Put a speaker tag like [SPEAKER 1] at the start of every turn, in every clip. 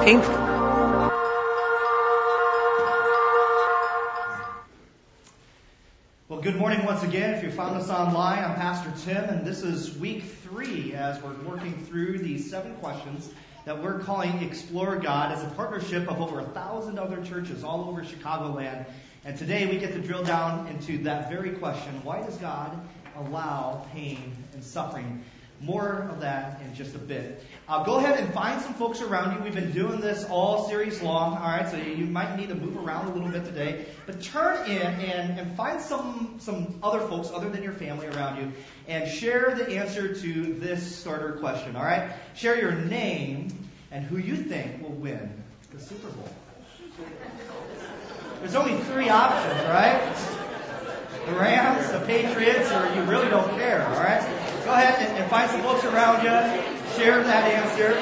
[SPEAKER 1] painful.
[SPEAKER 2] Well, good morning once again. If you found us online, I'm Pastor Tim, and this is week 3 as we're working through these 7 questions that we're calling Explore God as a partnership of over 1,000 other churches all over Chicagoland. And today we get to drill down into that very question: why does God allow pain and suffering? More of that in just a bit. Go ahead and find some folks around you. We've been doing this all series long, all right? So you might need to move around a little bit today. But turn in and find some other folks other than your family around you and share the answer to this starter question, all right? Share your name and who you think will win the Super Bowl. There's only 3 options, right? The Rams, the Patriots, or you really don't care, all right? Go ahead and find some folks around you. Share that answer.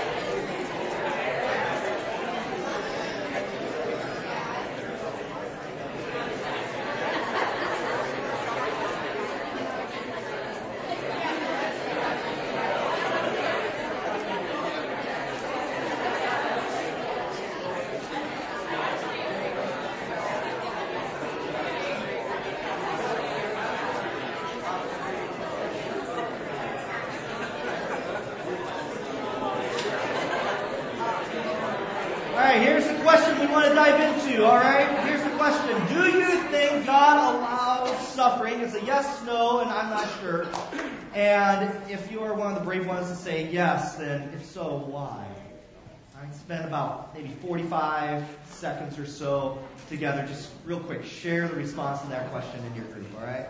[SPEAKER 2] It's a yes, no, and I'm not sure. And if you are one of the brave ones to say yes, then if so, why? All right, spend about maybe 45 seconds or so together. Just real quick, share the response to that question in your group, all right?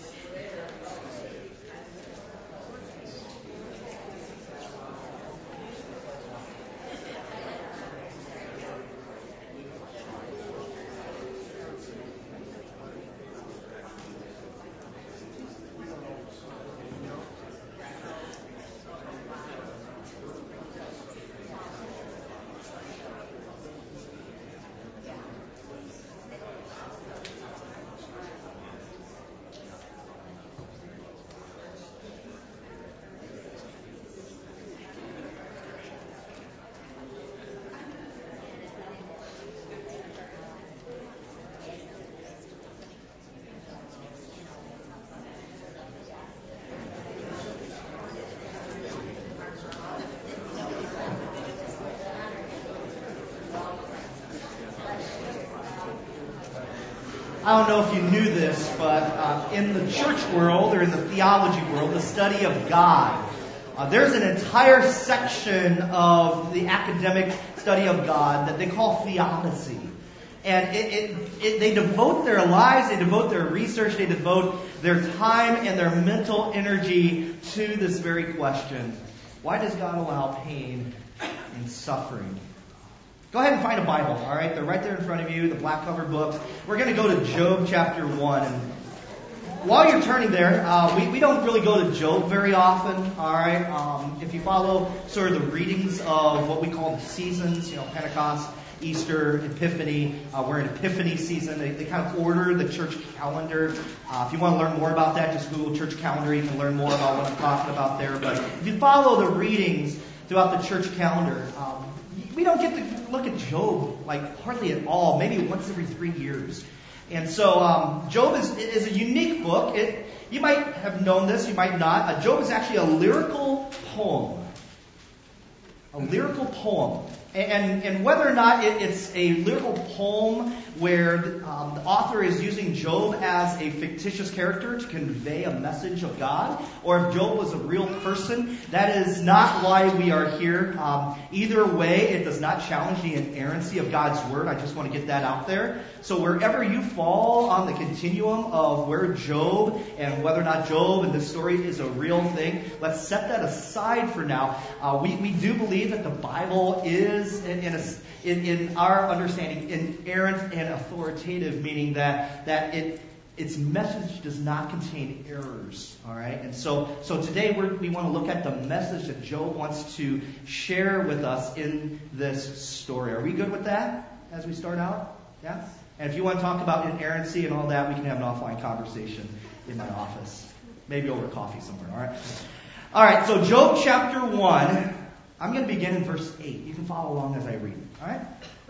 [SPEAKER 2] I don't know if you knew this, but in the church world, or in the theology world, the study of God, there's an entire section of the academic study of God that they call theodicy. And they devote their lives, they devote their research, they devote their time and their mental energy to this very question: why does God allow pain and suffering? Go ahead and find a Bible, all right? They're right there in front of you, the black cover books. We're going to go to Job chapter 1. And while you're turning there, we don't really go to Job very often, all right? If you follow sort of the readings of what we call the seasons, Pentecost, Easter, Epiphany, we're in Epiphany season. They kind of order the church calendar. If you want to learn more about that, just Google church calendar. You can learn more about what I'm talking about there. But if you follow the readings throughout the church calendar, we don't get to look at Job like hardly at all, maybe once every 3 years. And so Job is a unique book. You might have known this, you might not. Job is actually a lyrical poem. A lyrical poem. And whether or not it's a lyrical poem where the author is using Job as a fictitious character to convey a message of God, or if Job was a real person, that is not why we are here. Either way, it does not challenge the inerrancy of God's Word. I just want to get that out there. So wherever you fall on the continuum of where Job and whether or not Job and this story is a real thing, let's set that aside for now. We do believe that the Bible is, in our understanding, inerrant and authoritative, meaning that its message does not contain errors. All right, and so today we want to look at the message that Job wants to share with us in this story. Are we good with that as we start out? Yeah. And if you want to talk about inerrancy and all that, we can have an offline conversation in my office, maybe over coffee somewhere. All right. So Job chapter 1. I'm going to begin in verse 8. You can follow along as I read. All right?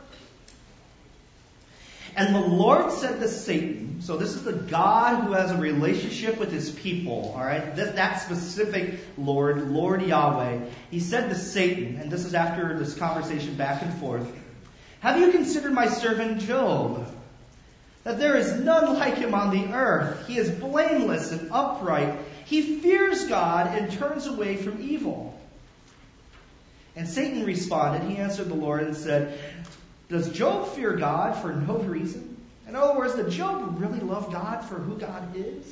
[SPEAKER 2] And the Lord said to Satan, so this is the God who has a relationship with his people, all right? That specific Lord Yahweh. He said to Satan, and this is after this conversation back and forth, have you considered my servant Job? That there is none like him on the earth. He is blameless and upright. He fears God and turns away from evil. And Satan responded, he answered the Lord and said, does Job fear God for no reason? In other words, did Job really love God for who God is?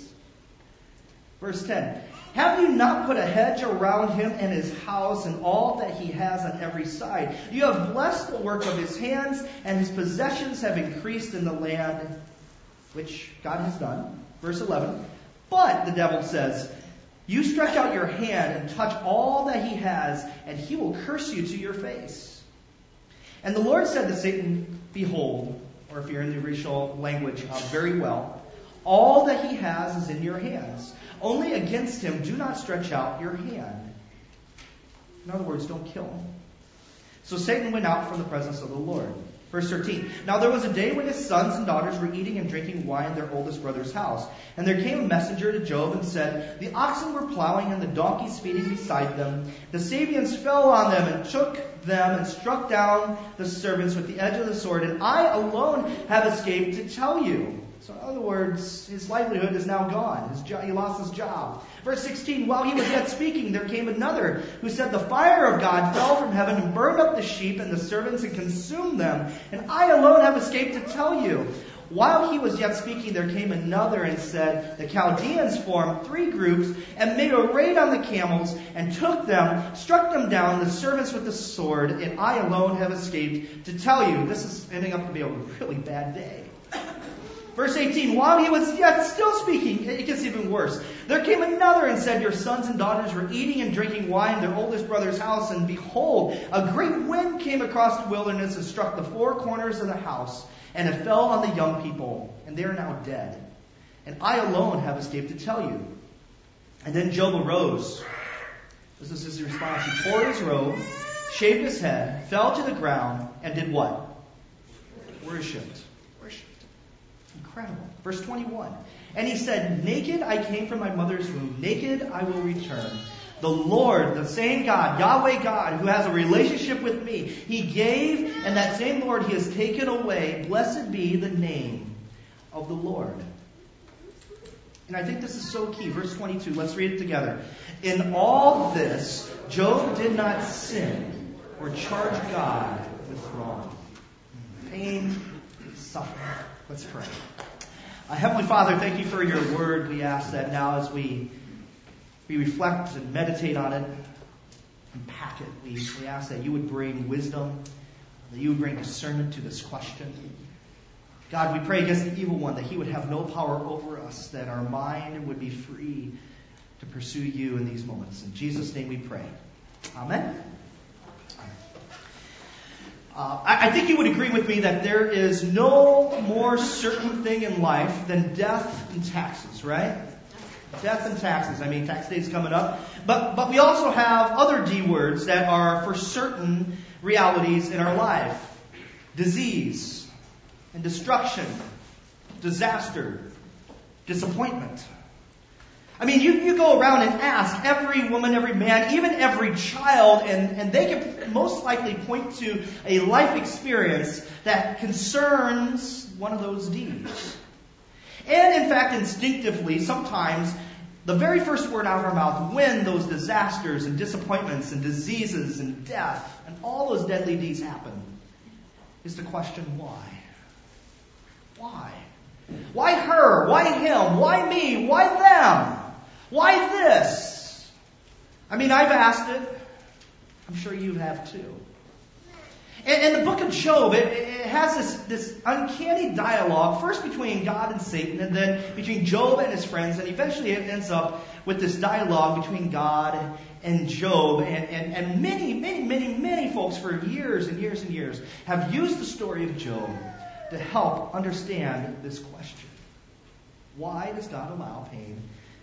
[SPEAKER 2] Verse 10. Have you not put a hedge around him and his house and all that he has on every side? You have blessed the work of his hands, and his possessions have increased in the land which God has done. Verse 11. But, the devil says, you stretch out your hand and touch all that he has, and he will curse you to your face. And the Lord said to Satan, behold, or if you're in the original language, very well, all that he has is in your hands. Only against him do not stretch out your hand. In other words, don't kill him. So Satan went out from the presence of the Lord. Verse 13. Now there was a day when his sons and daughters were eating and drinking wine in their oldest brother's house. And there came a messenger to Job and said, the oxen were plowing and the donkeys feeding beside them. The Sabeans fell on them and took them and struck down the servants with the edge of the sword. And I alone have escaped to tell you. So in other words, his livelihood is now gone. He lost his job. Verse 16, while he was yet speaking, there came another who said, the fire of God fell from heaven and burned up the sheep and the servants and consumed them. And I alone have escaped to tell you. While he was yet speaking, there came another and said, the Chaldeans formed 3 groups and made a raid on the camels and took them, struck them down, the servants with the sword, and I alone have escaped to tell you. This is ending up to be a really bad day. Verse 18, while he was yet still speaking, it gets even worse. There came another and said, your sons and daughters were eating and drinking wine in their oldest brother's house, and behold, a great wind came across the wilderness and struck the 4 corners of the house, and it fell on the young people, and they are now dead. And I alone have escaped to tell you. And then Job arose. This is his response. He tore his robe, shaved his head, fell to the ground, and did what? Worshipped. Incredible. Verse 21. And he said, naked I came from my mother's womb, naked I will return. The Lord, the same God, Yahweh God, who has a relationship with me, he gave, and that same Lord he has taken away. Blessed be the name of the Lord. And I think this is so key. Verse 22, let's read it together. In all this, Job did not sin or charge God with wrong. Pain, suffering. Let's pray. Heavenly Father, thank you for your word. We ask that now as we reflect and meditate on it, unpack it, we ask that you would bring wisdom, that you would bring discernment to this question. God, we pray against the evil one, that he would have no power over us, that our mind would be free to pursue you in these moments. In Jesus' name we pray. Amen. I think you would agree with me that there is no more certain thing in life than death and taxes, right? Death and taxes. I mean, tax day is coming up. But we also have other D words that are for certain realities in our life. Disease and destruction, disaster, disappointment. I mean, you go around and ask every woman, every man, even every child, and they can most likely point to a life experience that concerns one of those D's. And in fact, instinctively, sometimes the very first word out of our mouth when those disasters and disappointments and diseases and death and all those deadly D's happen is the question, why? Why? Why her? Why him? Why me? Why them? Why this? I mean, I've asked it. I'm sure you have too. And the book of Job, it has this uncanny dialogue, first between God and Satan, and then between Job and his friends, and eventually it ends up with this dialogue between God and Job. And many folks for years and years and years have used the story of Job to help understand this question. Why does God allow pain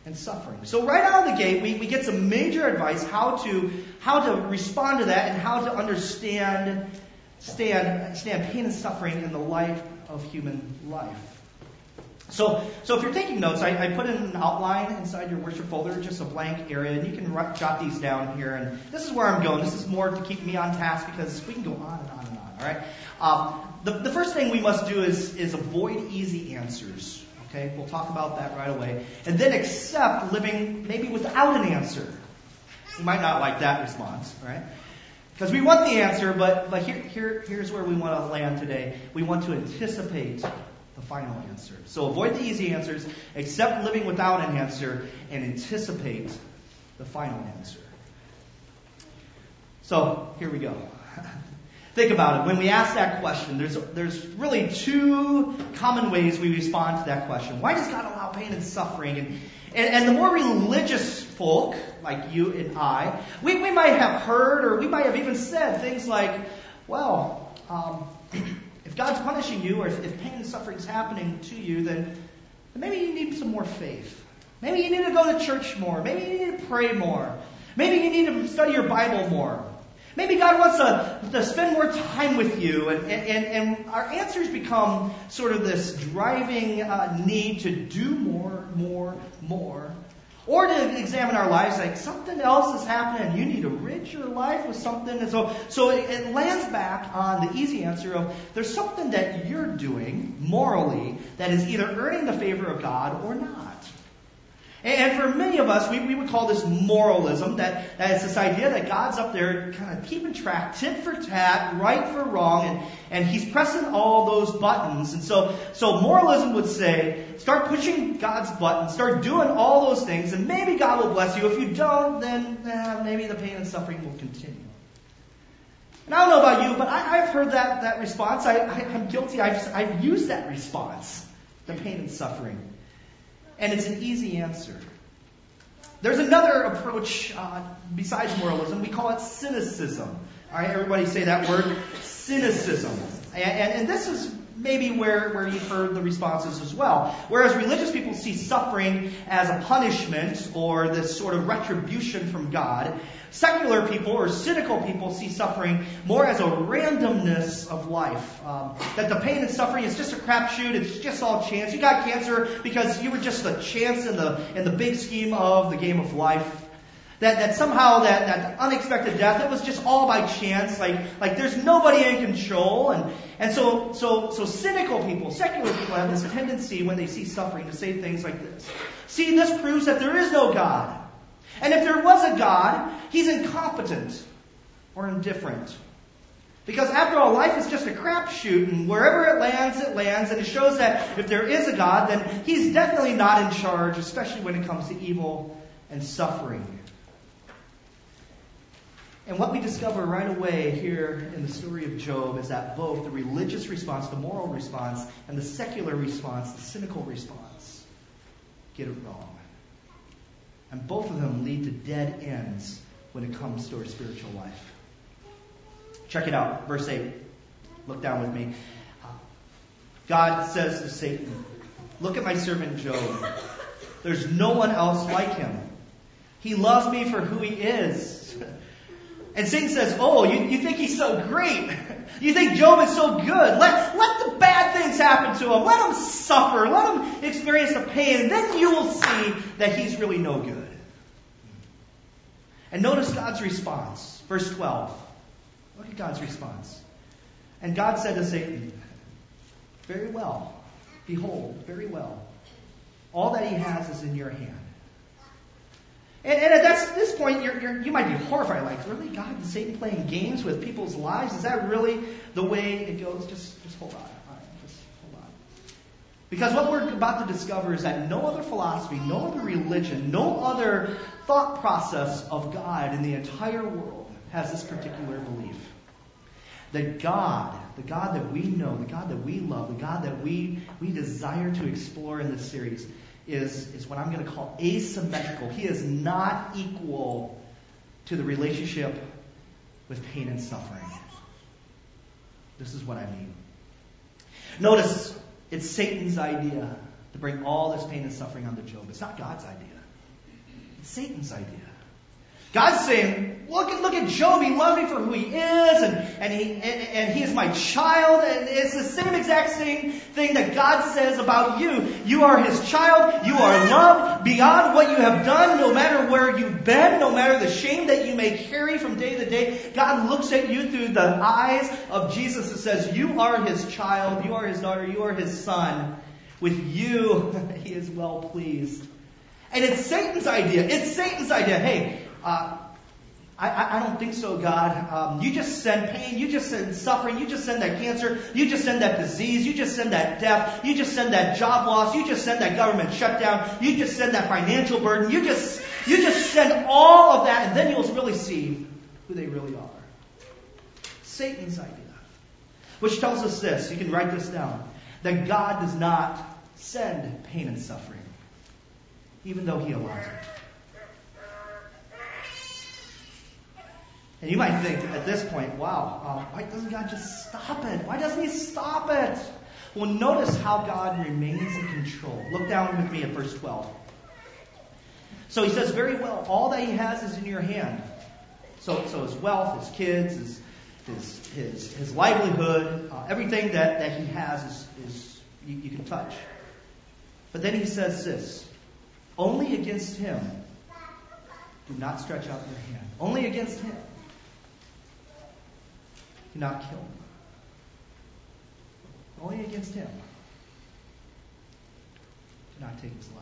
[SPEAKER 2] and suffering. So right out of the gate, we get some major advice how to respond to that and how to understand pain and suffering in the life of human life. So if you're taking notes, I put in an outline inside your worship folder, just a blank area, and you can jot these down here. And this is where I'm going. This is more to keep me on task because we can go on and on and on. All right. The first thing we must do is avoid easy answers. Okay, we'll talk about that right away. And then accept living maybe without an answer. You might not like that response, right? Because we want the answer, but here's where we want to land today. We want to anticipate the final answer. So avoid the easy answers, accept living without an answer, and anticipate the final answer. So here we go. Think about it. When we ask that question, there's really two common ways we respond to that question. Why does God allow pain and suffering? And the more religious folk, like you and I, we might have heard or we might have even said things like, well, if God's punishing you or if pain and suffering is happening to you, then maybe you need some more faith. Maybe you need to go to church more. Maybe you need to pray more. Maybe you need to study your Bible more. Maybe God wants to spend more time with you. And our answers become sort of this driving need to do more. Or to examine our lives like something else is happening. You need to rid your life with something. And so it lands back on the easy answer of there's something that you're doing morally that is either earning the favor of God or not. And for many of us, we would call this moralism, that it's this idea that God's up there kind of keeping track, tit for tat, right for wrong, and He's pressing all those buttons. And so moralism would say, start pushing God's buttons, start doing all those things, and maybe God will bless you. If you don't, then maybe the pain and suffering will continue. And I don't know about you, but I've heard that response. I'm guilty. I've used that response, the pain and suffering. And it's an easy answer. There's another approach besides moralism. We call it cynicism. All right, everybody say that word, cynicism. And this is maybe where you've heard the responses as well. Whereas religious people see suffering as a punishment or this sort of retribution from God, secular people or cynical people see suffering more as a randomness of life. That the pain and suffering is just a crapshoot. It's just all chance. You got cancer because you were just a chance in the big scheme of the game of life. That somehow that unexpected death, it was just all by chance. Like there's nobody in control. And so cynical people, secular people have this tendency when they see suffering to say things like this. See, this proves that there is no God. And if there was a God, He's incompetent or indifferent. Because after all, life is just a crapshoot, and wherever it lands, and it shows that if there is a God, then He's definitely not in charge, especially when it comes to evil and suffering. And what we discover right away here in the story of Job is that both the religious response, the moral response, and the secular response, the cynical response, get it wrong. And both of them lead to dead ends when it comes to our spiritual life. Check it out. Verse 8. Look down with me. God says to Satan, "Look at my servant Job. There's no one else like him. He loves me for who he is." And Satan says, "Oh, you think he's so great? You think Job is so good? Let the bad things happen to him. Let him suffer. Let him experience the pain. And then you will see that he's really no good." And notice God's response. Verse 12. Look at God's response. And God said to Satan, "Very well. Behold, very well. All that he has is in your hand." And at this point, you might be horrified. Like, really? God, is Satan playing games with people's lives? Is that really the way it goes? Just hold on. All right, just hold on. Because what we're about to discover is that no other philosophy, no other religion, no other thought process of God in the entire world has this particular belief. That God, the God that we know, the God that we love, the God that we desire to explore in this series, is what I'm going to call asymmetrical. He is not equal to the relationship with pain and suffering. This is what I mean. Notice, it's Satan's idea to bring all this pain and suffering onto Job. It's not God's idea. It's Satan's idea. God's saying, look at Job. He loved me for who he is, and he is my child. And it's the same exact same thing that God says about you. You are his child. You are loved beyond what you have done, no matter where you've been, no matter the shame that you may carry from day to day. God looks at you through the eyes of Jesus and says, you are his child. You are his daughter. You are his son. With you, he is well pleased. And it's Satan's idea. It's Satan's idea. Hey, I don't think so, God. You just send pain. You just send suffering. You just send that cancer. You just send that disease. You just send that death. You just send that job loss. You just send that government shutdown. You just send that financial burden. You just send all of that, and then you'll really see who they really are. Satan's idea. Which tells us this. You can write this down. That God does not send pain and suffering, even though he allows it. And you might think at this point, wow, why doesn't God just stop it? Why doesn't he stop it? Well, notice how God remains in control. Look down with me at verse 12. So he says, very well, all that he has is in your hand. So his wealth, his kids, his livelihood, everything that he has is you can touch. But then he says this, only against him do not stretch out your hand. Only against him. Do not kill him. Only against him. Do not take his life.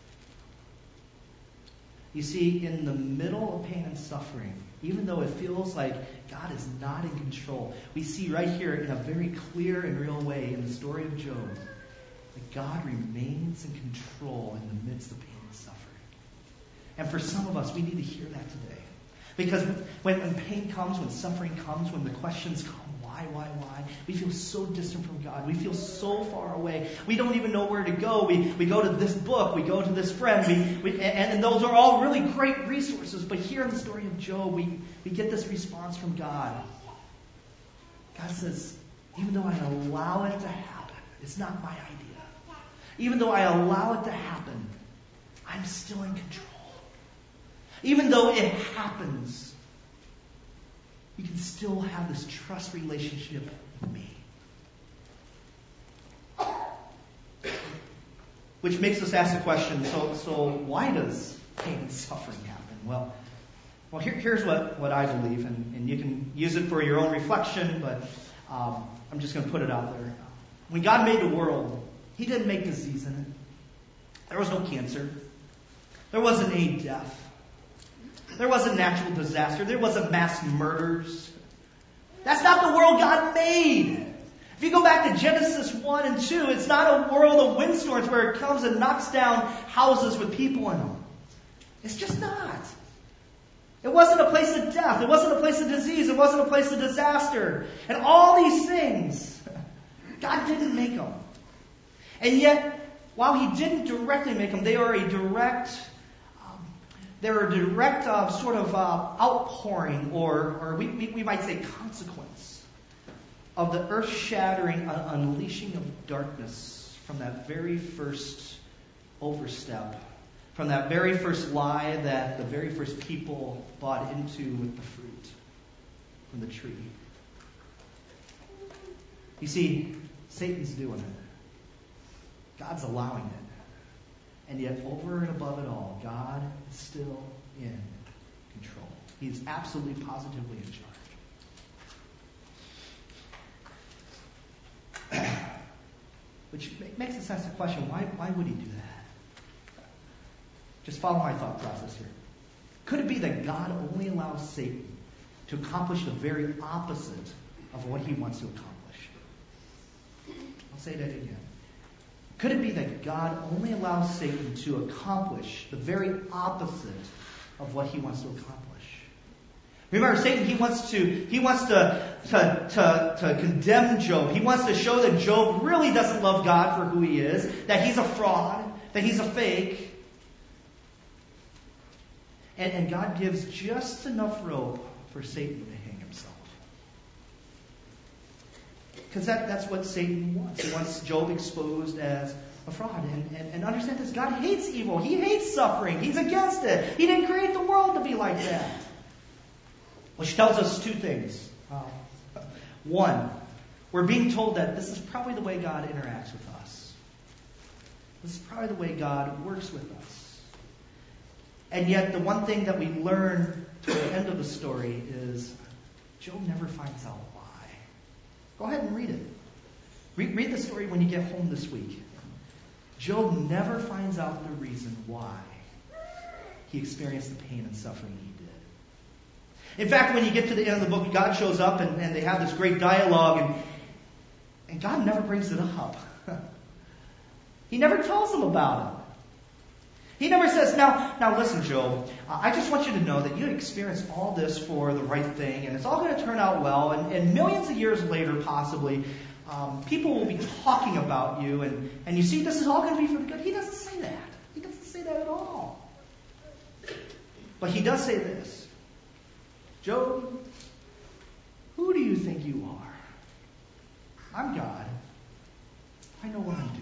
[SPEAKER 2] You see, in the middle of pain and suffering, even though it feels like God is not in control, we see right here in a very clear and real way in the story of Job that God remains in control in the midst of pain and suffering. And for some of us, we need to hear that today. Because when pain comes, when suffering comes, when the questions come, why, we feel so distant from God. We feel so far away. We don't even know where to go. We go to this book. We go to this friend. And those are all really great resources. But here in the story of Job, we get this response from God. God says, even though I allow it to happen, it's not my idea. Even though I allow it to happen, I'm still in control. Even though it happens, you can still have this trust relationship with me. Which makes us ask the question, so why does pain and suffering happen? Well, here's what I believe, and you can use it for your own reflection, but I'm just going to put it out there. When God made the world, he didn't make disease in it. There was no cancer. There wasn't any death. There wasn't natural disaster. There wasn't mass murders. That's not the world God made. If you go back to Genesis 1 and 2, it's not a world of windstorms where it comes and knocks down houses with people in them. It's just not. It wasn't a place of death. It wasn't a place of disease. It wasn't a place of disaster. And all these things, God didn't make them. And yet, while he didn't directly make them, they are a direct sort of outpouring, or we might say consequence, of the earth-shattering unleashing of darkness from that very first overstep, from that very first lie that the very first people bought into with the fruit from the tree. You see, Satan's doing it. God's allowing it. And yet, over and above it all, God is still in control. He is absolutely, positively in charge. Which makes us ask the question, why would he do that? Just follow my thought process here. Could it be that God only allows Satan to accomplish the very opposite of what he wants to accomplish? I'll say that again. Could it be that God only allows Satan to accomplish the very opposite of what he wants to accomplish? Remember, Satan, he wants to condemn Job. He wants to show that Job really doesn't love God for who he is, that he's a fraud, that he's a fake. And God gives just enough rope for Satan to hang himself. Because that's what Satan wants. He wants Job exposed as a fraud. And understand this. God hates evil. He hates suffering. He's against it. He didn't create the world to be like that. Which tells us two things. One, we're being told that this is probably the way God interacts with us. This is probably the way God works with us. And yet the one thing that we learn to the end of the story is Job never finds out why. Go ahead and read it. Read the story when you get home this week. Job never finds out the reason why he experienced the pain and suffering he did. In fact, when you get to the end of the book, God shows up and they have this great dialogue, and God never brings it up. He never tells them about it. He never says, now listen, Job, I just want you to know that you experienced all this for the right thing, and it's all going to turn out well, and millions of years later, possibly, people will be talking about you, and you see, this is all going to be for the good. He doesn't say that. He doesn't say that at all. But he does say this. Job, who do you think you are? I'm God. I know what I'm doing.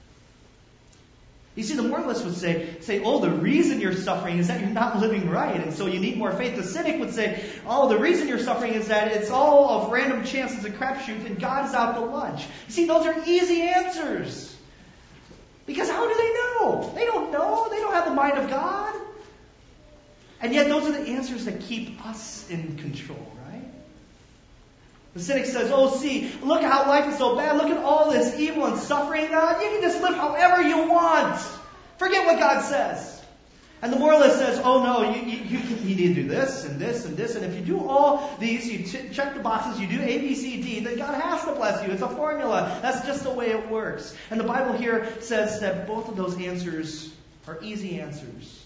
[SPEAKER 2] You see, the moralist would say, oh, the reason you're suffering is that you're not living right, and so you need more faith. The cynic would say, oh, the reason you're suffering is that it's all of random chances and crapshoot, and God is out to lunch. You see, those are easy answers. Because how do they know? They don't know. They don't have the mind of God. And yet those are the answers that keep us in control, right? The cynic says, oh, see, look how life is so bad. Look at all this evil and suffering. You can just live however you want. Forget what God says. And the moralist says, oh, no, you need to do this and this and this. And if you do all these, you check the boxes, you do A, B, C, D, then God has to bless you. It's a formula. That's just the way it works. And the Bible here says that both of those answers are easy answers.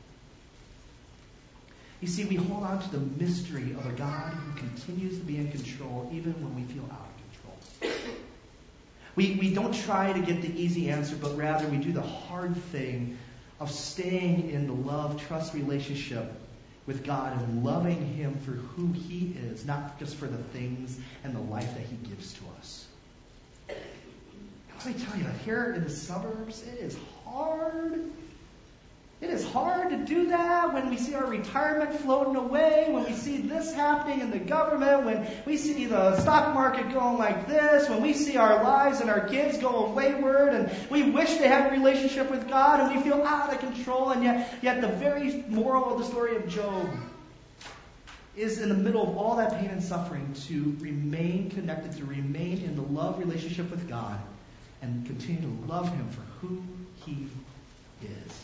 [SPEAKER 2] You see, we hold on to the mystery of a God who continues to be in control even when we feel out of control. We don't try to get the easy answer, but rather we do the hard thing of staying in the love, trust relationship with God and loving Him for who He is, not just for the things and the life that He gives to us. And let me tell you, here in the suburbs, it is hard. It is hard to do that when we see our retirement floating away, when we see this happening in the government, when we see the stock market going like this, when we see our lives and our kids going wayward, and we wish they had a relationship with God, and we feel out of control, and yet the very moral of the story of Job is in the middle of all that pain and suffering to remain connected, to remain in the love relationship with God, and continue to love Him for who He is.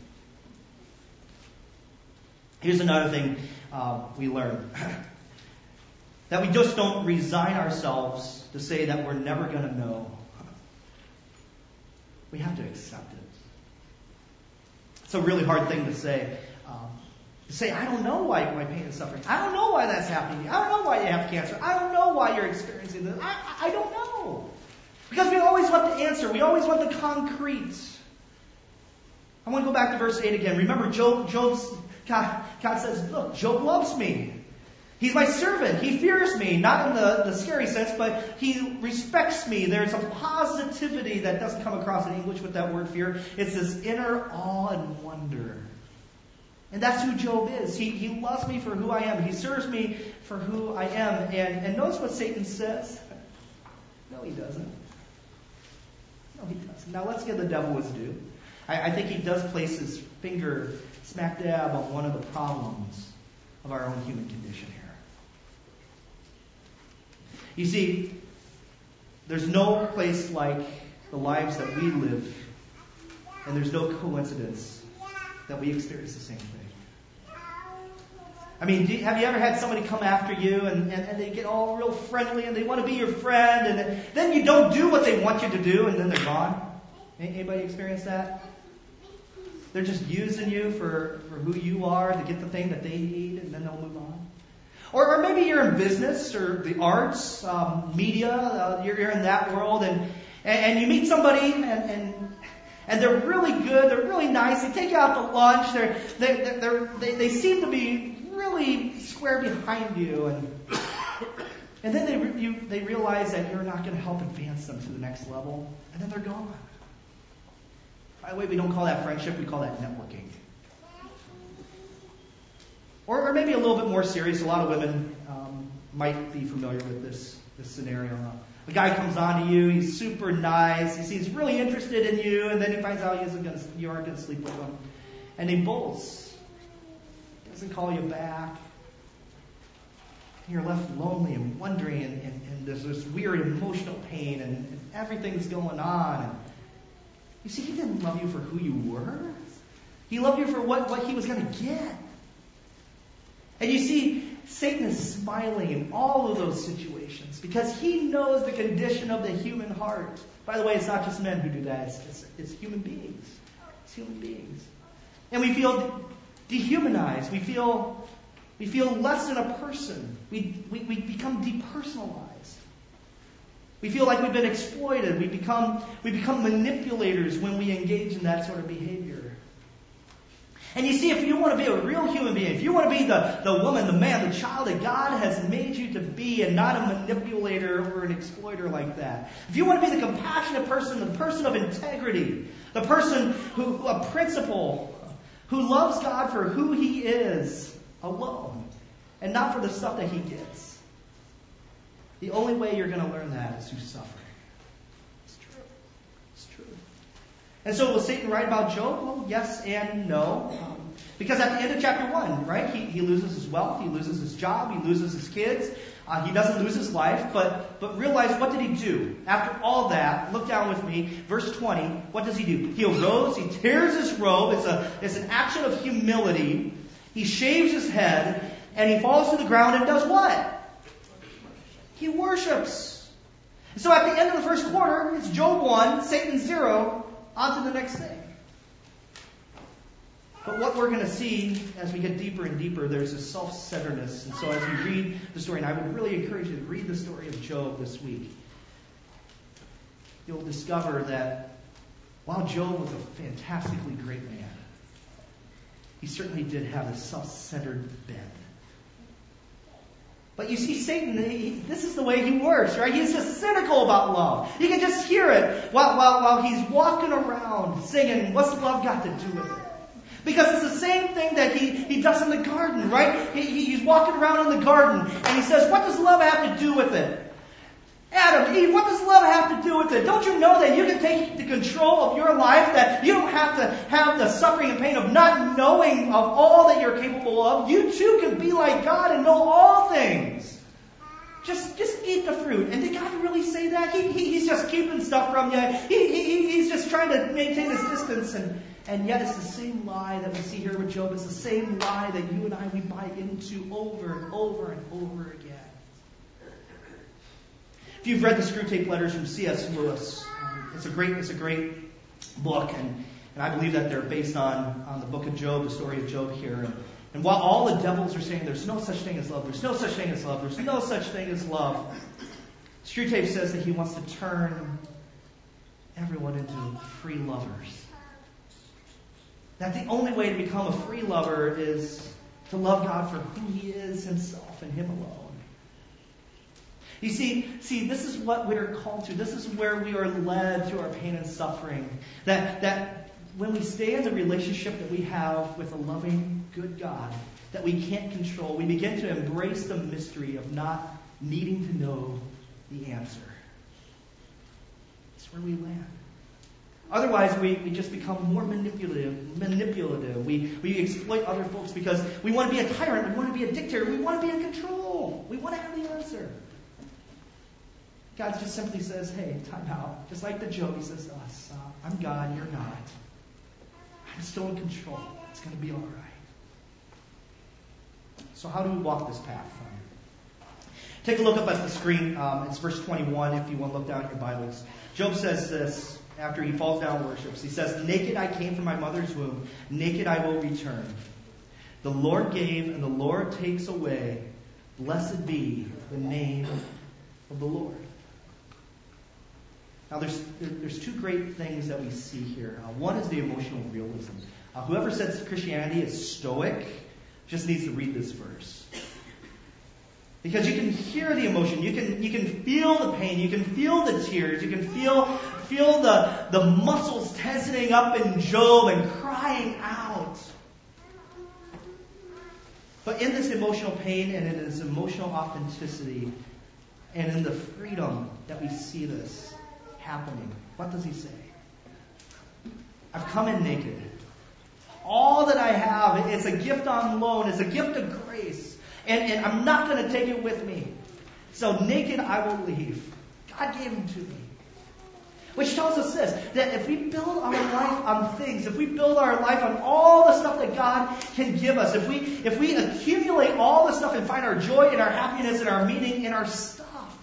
[SPEAKER 2] Here's another thing we learn. That we just don't resign ourselves to say that we're never going to know. We have to accept it. It's a really hard thing to say. I don't know why pain and suffering. I don't know why that's happening. I don't know why you have cancer. I don't know why you're experiencing this. I don't know. Because we always want the answer. We always want the concrete. I want to go back to verse 8 again. Remember, God says, look, Job loves me. He's my servant. He fears me. Not in the scary sense, but he respects me. There's a positivity that doesn't come across in English with that word fear. It's this inner awe and wonder. And that's who Job is. He loves me for who I am. He serves me for who I am. And notice what Satan says. No, he doesn't. No, he doesn't. Now let's give the devil his due. I think he does place his finger smack dab on one of the problems of our own human condition here. You see, there's no place like the lives that we live, and there's no coincidence that we experience the same thing. I mean, have you ever had somebody come after you and they get all real friendly and they want to be your friend, and then you don't do what they want you to do and then they're gone? Anybody experience that? They're just using you for who you are to get the thing that they need, and then they'll move on. Or maybe you're in business or the arts, media. You're in that world, and you meet somebody, and they're really good. They're really nice. They take you out to lunch. They seem to be really square behind you, and then they realize that you're not going to help advance them to the next level, and then they're gone. By the way, we don't call that friendship, we call that networking. Or maybe a little bit more serious, a lot of women might be familiar with this scenario. A guy comes on to you, he's super nice, he seems really interested in you, and then he finds out you aren't going to sleep with him. And he bolts. Doesn't call you back. You're left lonely and wondering, and there's this weird emotional pain, and everything's going on. And you see, he didn't love you for who you were. He loved you for what he was going to get. And you see, Satan is smiling in all of those situations because he knows the condition of the human heart. By the way, it's not just men who do that. It's human beings. It's human beings. And we feel dehumanized. We feel less than a person. We become depersonalized. We feel like we've been exploited. We become manipulators when we engage in that sort of behavior. And you see, if you want to be a real human being, if you want to be the woman, the man, the child that God has made you to be, and not a manipulator or an exploiter like that, if you want to be the compassionate person, the person of integrity, the person a principle, who loves God for who He is alone, and not for the stuff that He gets, the only way you're going to learn that is through suffering. It's true. It's true. And so was Satan right about Job? Well, yes and no. Because at the end of chapter 1, right, he loses his wealth, he loses his job, he loses his kids, he doesn't lose his life, but realize, what did he do? After all that, look down with me, verse 20, what does he do? He arose, he tears his robe, it's an action of humility, he shaves his head, and he falls to the ground and does what? He worships. So at the end of the first quarter, it's Job 1, Satan 0, on to the next thing. But what we're going to see as we get deeper and deeper, there's a self-centeredness. And so as we read the story, and I would really encourage you to read the story of Job this week, you'll discover that while Job was a fantastically great man, he certainly did have a self-centered bent. But you see, Satan, this is the way he works, right? He's just cynical about love. You can just hear it while he's walking around singing, what's love got to do with it? Because it's the same thing that he does in the garden, right? He's walking around in the garden, and he says, what does love have to do with it? Adam, Eve, what does love have to do with it? Don't you know that you can take the control of your life, that you don't have to have the suffering and pain of not knowing of all that you're capable of? You too can be like God and know all things. Just eat the fruit. And did God really say that? He's just keeping stuff from you. He's just trying to maintain his distance. And yet it's the same lie that we see here with Job. It's the same lie that you and I, we buy into over and over and over again. If you've read the Screwtape Letters from C.S. Lewis, it's a great book, and I believe that they're based on the book of Job, the story of Job here. And while all the devils are saying there's no such thing as love, there's no such thing as love, there's no such thing as love, Screwtape says that he wants to turn everyone into free lovers. That the only way to become a free lover is to love God for who He is Himself and Him alone. You see, this is what we're called to. This is where we are led through our pain and suffering. That when we stay in the relationship that we have with a loving, good God that we can't control, we begin to embrace the mystery of not needing to know the answer. It's where we land. Otherwise, we just become more manipulative. We exploit other folks because we want to be a tyrant. We want to be a dictator. We want to be in control. We want to have the answer. God just simply says, hey, time out. Just like the Job, He says to us, I'm God, you're not. I'm still in control. It's going to be all right. So how do we walk this path? Take a look up at the screen. It's verse 21 if you want to look down at your Bibles. Job says this after he falls down and worships. He says, naked I came from my mother's womb. Naked I will return. The Lord gave and the Lord takes away. Blessed be the name of the Lord. Now, there's two great things that we see here. One is the emotional realism. Whoever says Christianity is stoic just needs to read this verse. Because you can hear the emotion, you can feel the pain, you can feel the tears, you can feel feel the muscles tensioning up in Job and crying out. But in this emotional pain and in this emotional authenticity and in the freedom that we see this happening, what does he say? I've come in naked. All that I have, it's a gift on loan. It's a gift of grace. And I'm not going to take it with me. So naked I will leave. God gave them to me. Which tells us this, that if we build our life on things, if we build our life on all the stuff that God can give us, if we accumulate all the stuff and find our joy and our happiness and our meaning in our stuff,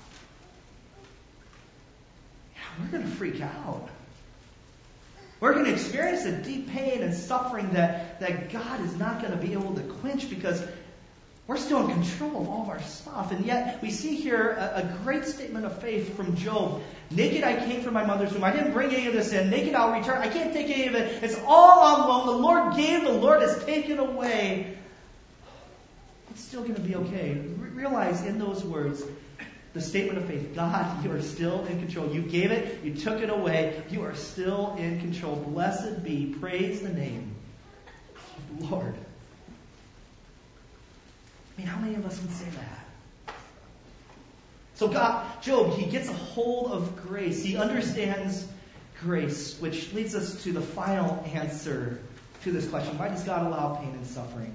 [SPEAKER 2] we're going to freak out. We're going to experience a deep pain and suffering that God is not going to be able to quench because we're still in control of all of our stuff. And yet we see here a great statement of faith from Job. Naked I came from my mother's womb. I didn't bring any of this in. Naked I'll return. I can't take any of it. It's all on loan. The Lord gave. The Lord has taken away. It's still going to be okay. Realize in those words the statement of faith. God, you are still in control. You gave it. You took it away. You are still in control. Blessed be. Praise the name of the Lord. I mean, how many of us would say that? So Job, he gets a hold of grace. He understands grace, which leads us to the final answer to this question. Why does God allow pain and suffering?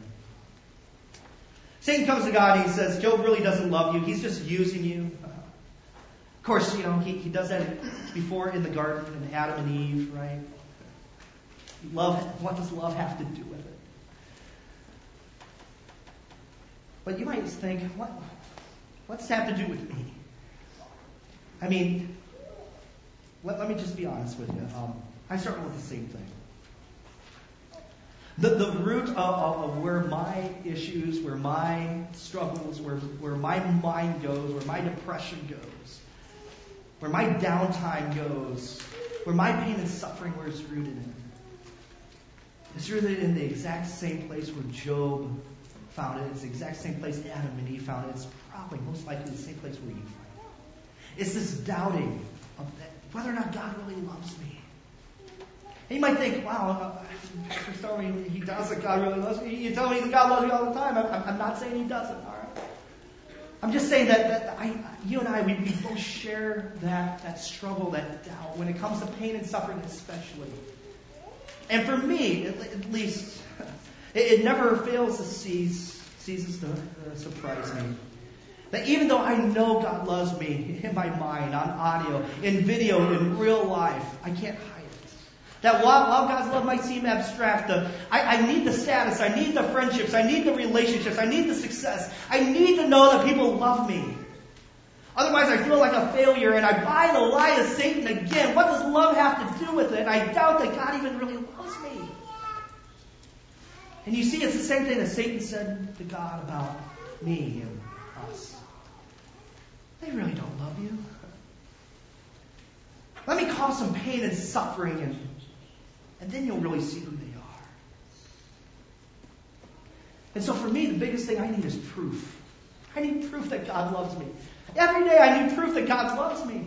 [SPEAKER 2] Satan comes to God and he says, Job really doesn't love you. He's just using you. Of course, he does that before in the garden and Adam and Eve, right? What does love have to do with it? But you might think, what's that have to do with me? I mean, let me just be honest with you. I struggle with the same thing. The root of where my issues, where my struggles, where my mind goes, where my depression goes, where my downtime goes, where my pain and suffering, where it's rooted in. It's rooted in the exact same place where Job found it. It's the exact same place Adam and Eve found it. It's probably most likely the same place where you find it. It's this doubting of that, whether or not God really loves me. And you might think, wow, Pastor Stormy, he does that God really loves me. You tell me that God loves me all the time. I'm not saying he doesn't, all right? I'm just saying that you and I, we both share that struggle, that doubt, when it comes to pain and suffering especially. And for me, at least, it never fails to ceases to surprise me. That even though I know God loves me in my mind, on audio, in video, in real life, I can't hide it. That while God's love might seem abstract, I need the status, I need the friendships, I need the relationships, I need the success. I need to know that people love me. Otherwise, I feel like a failure, and I buy the lie of Satan again. What does love have to do with it? And I doubt that God even really loves me. And you see, it's the same thing that Satan said to God about me and us. They really don't love you. Let me cause some pain and suffering, and then you'll really see who they are. And so for me, the biggest thing I need is proof. I need proof that God loves me. Every day I need proof that God loves me.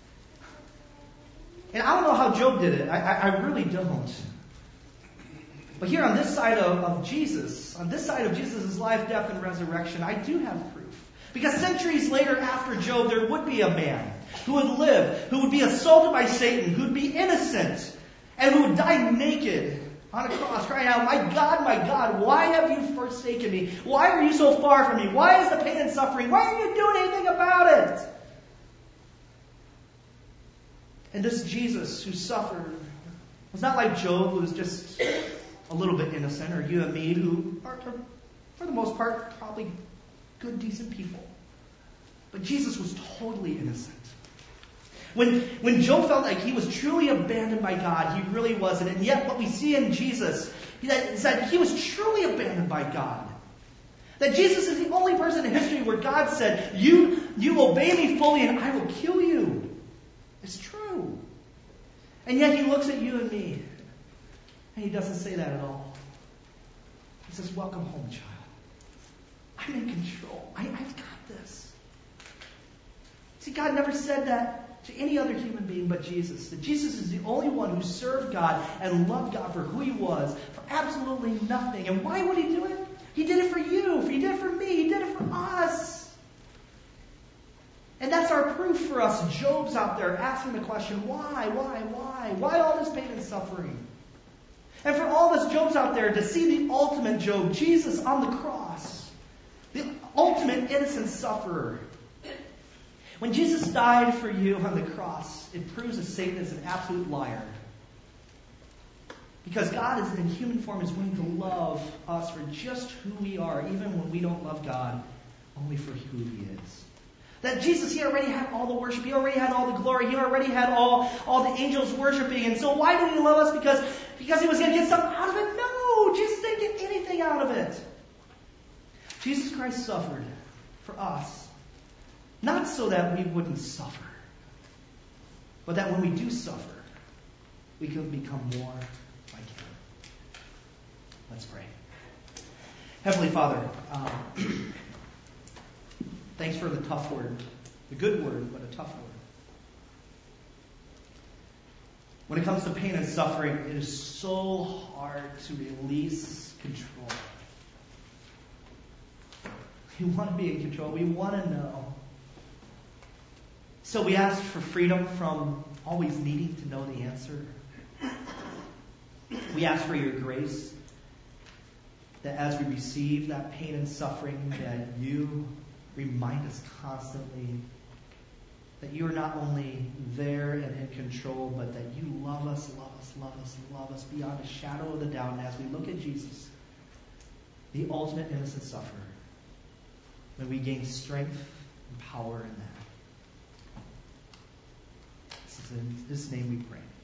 [SPEAKER 2] And I don't know how Job did it. I really don't. But here on this side of Jesus, on this side of Jesus' life, death, and resurrection, I do have proof. Because centuries later after Job, there would be a man who would live, who would be assaulted by Satan, who would be innocent, and who would die naked on a cross, crying out, my God, why have you forsaken me? Why are you so far from me? Why is the pain and suffering? Why aren't you doing anything about it? And this Jesus who suffered was not like Job, who was just a little bit innocent, or you and me, who are, for the most part, probably good, decent people. But Jesus was totally innocent. When Job felt like he was truly abandoned by God, he really wasn't. And yet what we see in Jesus is that he was truly abandoned by God. That Jesus is the only person in history where God said, you obey me fully and I will kill you. It's true. And yet he looks at you and me and he doesn't say that at all. He says, welcome home, child. I'm in control. I've got this. See, God never said that to any other human being but Jesus. That Jesus is the only one who served God and loved God for who he was, for absolutely nothing. And why would he do it? He did it for you. He did it for me. He did it for us. And that's our proof for us. Job's out there asking the question, why? Why all this pain and suffering? And for all of us Job's out there to see the ultimate Job, Jesus on the cross, the ultimate innocent sufferer. When Jesus died for you on the cross, it proves that Satan is an absolute liar. Because God is in human form is willing to love us for just who we are, even when we don't love God, only for who he is. That Jesus, he already had all the worship. He already had all the glory. He already had all the angels worshiping. And so why did he love us? Because he was going to get something out of it? No, Jesus didn't get anything out of it. Jesus Christ suffered for us. Not so that we wouldn't suffer, but that when we do suffer, we can become more like him. Let's pray. Heavenly Father, thanks for the tough word. The good word, but a tough word. When it comes to pain and suffering, it is so hard to release control. We want to be in control. We want to know. So we ask for freedom from always needing to know the answer. We ask for your grace that as we receive that pain and suffering, that you remind us constantly that you are not only there and in control, but that you love us beyond a shadow of a doubt. And as we look at Jesus, the ultimate innocent sufferer, may we gain strength and power in that. This is in His name we pray.